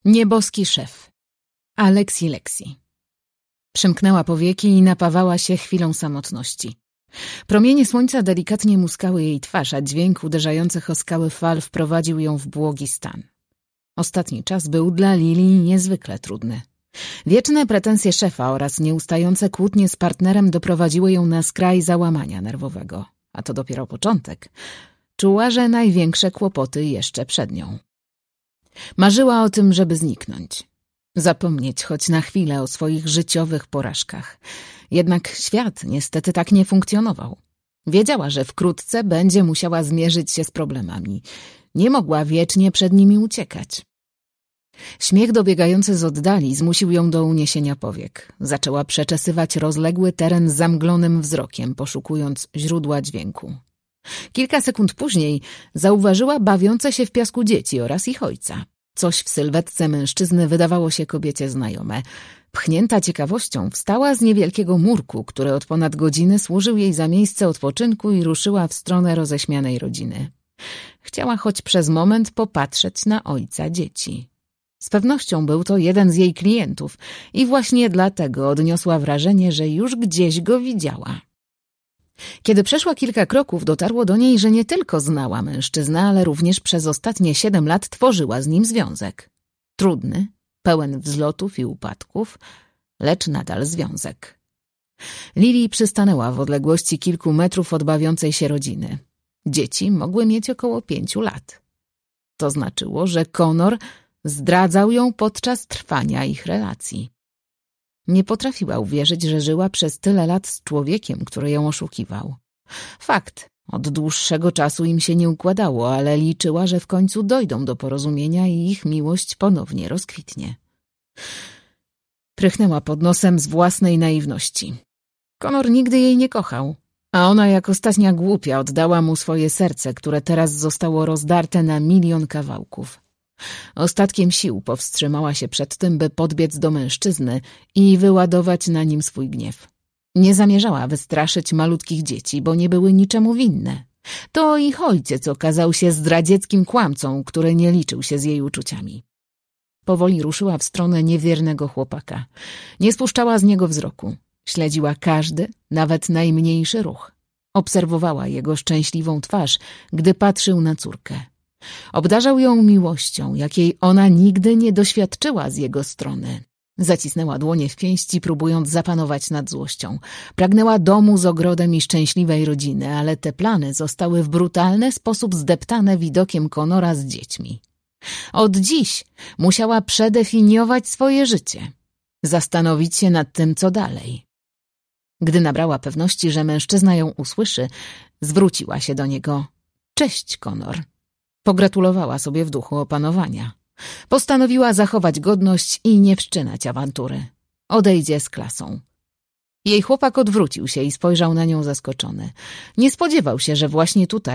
Nieboski szef. Aleksji Lexi. Przymknęła powieki i napawała się chwilą samotności. Promienie słońca delikatnie muskały jej twarz, a dźwięk uderzających o skały fal wprowadził ją w błogi stan. Ostatni czas był dla Lili niezwykle trudny. Wieczne pretensje szefa oraz nieustające kłótnie z partnerem doprowadziły ją na skraj załamania nerwowego. A to dopiero początek. Czuła, że największe kłopoty jeszcze przed nią. Marzyła o tym, żeby zniknąć. Zapomnieć choć na chwilę o swoich życiowych porażkach. Jednak świat niestety tak nie funkcjonował. Wiedziała, że wkrótce będzie musiała zmierzyć się z problemami. Nie mogła wiecznie przed nimi uciekać. Śmiech dobiegający z oddali zmusił ją do uniesienia powiek. Zaczęła przeczesywać rozległy teren z zamglonym wzrokiem, poszukując źródła dźwięku. Kilka sekund później zauważyła bawiące się w piasku dzieci oraz ich ojca. Coś w sylwetce mężczyzny wydawało się kobiecie znajome. Pchnięta ciekawością wstała z niewielkiego murku, który od ponad godziny służył jej za miejsce odpoczynku i ruszyła w stronę roześmianej rodziny. Chciała choć przez moment popatrzeć na ojca dzieci. Z pewnością był to jeden z jej klientów i właśnie dlatego odniosła wrażenie, że już gdzieś go widziała. Kiedy przeszła kilka kroków, dotarło do niej, że nie tylko znała mężczyznę, ale również przez ostatnie 7 lat tworzyła z nim związek. Trudny, pełen wzlotów i upadków, lecz nadal związek. Lili przystanęła w odległości kilku metrów od bawiącej się rodziny. Dzieci mogły mieć około 5 lat. To znaczyło, że Connor zdradzał ją podczas trwania ich relacji. Nie potrafiła uwierzyć, że żyła przez tyle lat z człowiekiem, który ją oszukiwał. Fakt, od dłuższego czasu im się nie układało, ale liczyła, że w końcu dojdą do porozumienia i ich miłość ponownie rozkwitnie. Prychnęła pod nosem z własnej naiwności. Connor nigdy jej nie kochał, a ona jak ostatnia głupia oddała mu swoje serce, które teraz zostało rozdarte na 1 000 000 kawałków. Ostatkiem sił powstrzymała się przed tym, by podbiec do mężczyzny i wyładować na nim swój gniew. Nie zamierzała wystraszyć malutkich dzieci, bo nie były niczemu winne. To ich ojciec okazał się zdradzieckim kłamcą, który nie liczył się z jej uczuciami. Powoli ruszyła w stronę niewiernego chłopaka. Nie spuszczała z niego wzroku. Śledziła każdy, nawet najmniejszy ruch. Obserwowała jego szczęśliwą twarz, gdy patrzył na córkę. Obdarzał ją miłością, jakiej ona nigdy nie doświadczyła z jego strony. Zacisnęła dłonie w pięści, próbując zapanować nad złością. Pragnęła domu z ogrodem i szczęśliwej rodziny, ale te plany zostały w brutalny sposób zdeptane widokiem Connora z dziećmi. Od dziś musiała przedefiniować swoje życie. Zastanowić się nad tym, co dalej. Gdy nabrała pewności, że mężczyzna ją usłyszy, zwróciła się do niego. Cześć, Connor. Pogratulowała sobie w duchu opanowania. Postanowiła zachować godność i nie wszczynać awantury. Odejdzie z klasą. Jej chłopak odwrócił się i spojrzał na nią zaskoczony. Nie spodziewał się, że właśnie tutaj